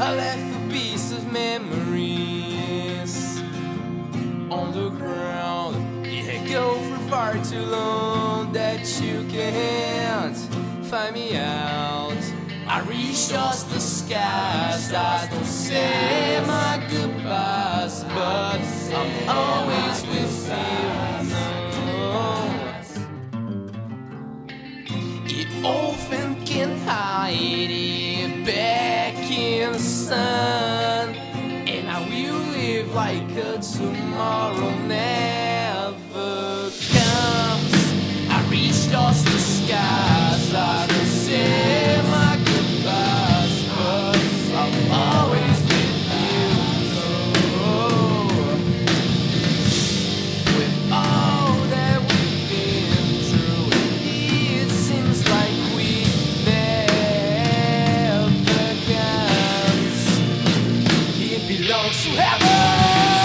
I left a piece of memories on the ground. Yeah, go for far too long that you can't find me out. I reach just the skies, I don't say my goodbyes, but I'm always with you. You often can hide it back in the sun, and I will live like a tomorrow never comes. I reach just the skies, I don't say my goodbyes, but I'm always with you. With all that we've been through, it seems like we never can. It belongs to heaven.